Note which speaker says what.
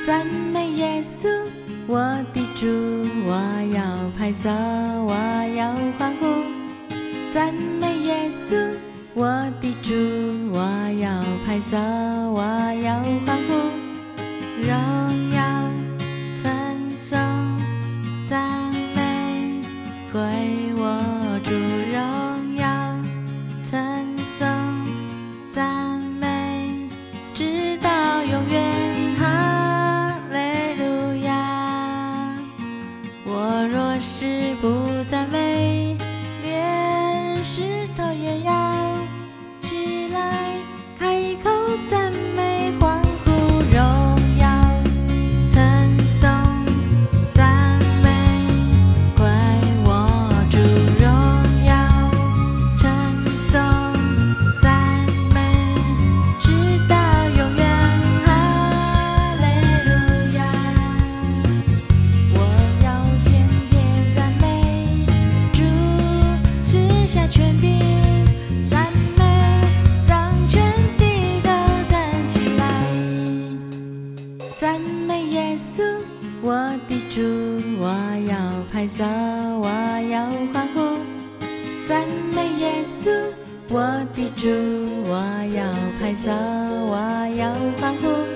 Speaker 1: 赞美耶稣，我的主，我要拍手，我要欢呼。赞美耶稣，我的主，我要拍手，我要欢呼。荣耀称颂赞美归我主，荣耀称颂赞美直到永远。我若是不赞美，连石头也要起来开口赞美，欢呼荣耀称颂赞美归我主，荣耀称颂赞美直到永远，哈利路亚。权柄赞美，让全地都站起来。赞美耶稣，我的主，我要拍手，我要欢呼。赞美耶稣，我的主，我要拍手，我要欢呼。